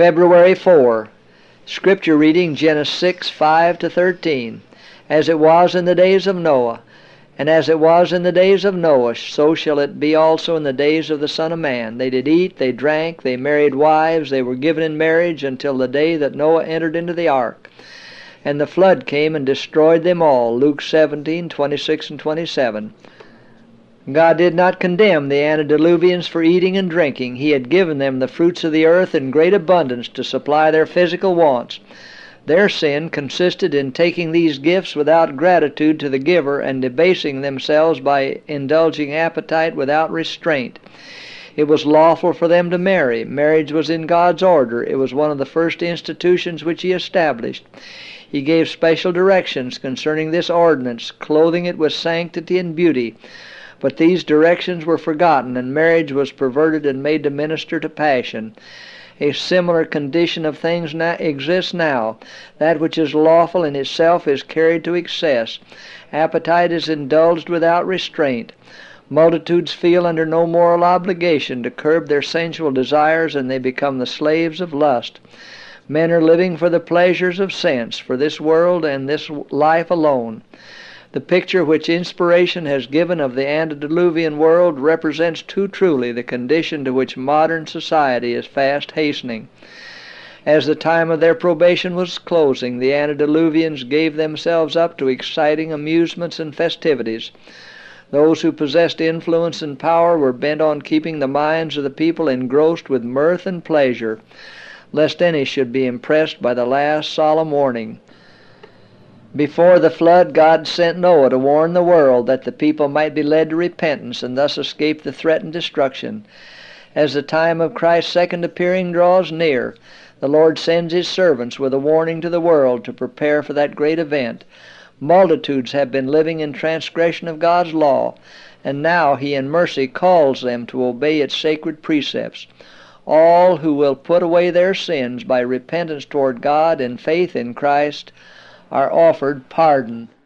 February 4. Scripture reading Genesis 6:5-13. As it was in the days of Noah, and as it was in the days of Noah, so shall it be also in the days of the Son of Man. They did eat, they drank, they married wives, they were given in marriage until the day that Noah entered into the ark. And the flood came and destroyed them all. Luke 17:26-27. God did not condemn the antediluvians for eating and drinking. He had given them the fruits of the earth in great abundance to supply their physical wants. Their sin consisted in taking these gifts without gratitude to the giver and debasing themselves by indulging appetite without restraint. It was lawful for them to marry. Marriage was in God's order. It was one of the first institutions which He established. He gave special directions concerning this ordinance, clothing it with sanctity and beauty. But these directions were forgotten, and marriage was perverted and made to minister to passion. A similar condition of things exists now. That which is lawful in itself is carried to excess. Appetite is indulged without restraint. Multitudes feel under no moral obligation to curb their sensual desires, and they become the slaves of lust. Men are living for the pleasures of sense, for this world and this life alone. The picture which inspiration has given of the antediluvian world represents too truly the condition to which modern society is fast hastening. As the time of their probation was closing, the antediluvians gave themselves up to exciting amusements and festivities. Those who possessed influence and power were bent on keeping the minds of the people engrossed with mirth and pleasure, lest any should be impressed by the last solemn warning. Before the flood, God sent Noah to warn the world that the people might be led to repentance and thus escape the threatened destruction. As the time of Christ's second appearing draws near, the Lord sends His servants with a warning to the world to prepare for that great event. Multitudes have been living in transgression of God's law, and now He in mercy calls them to obey its sacred precepts. All who will put away their sins by repentance toward God and faith in Christ are offered pardon.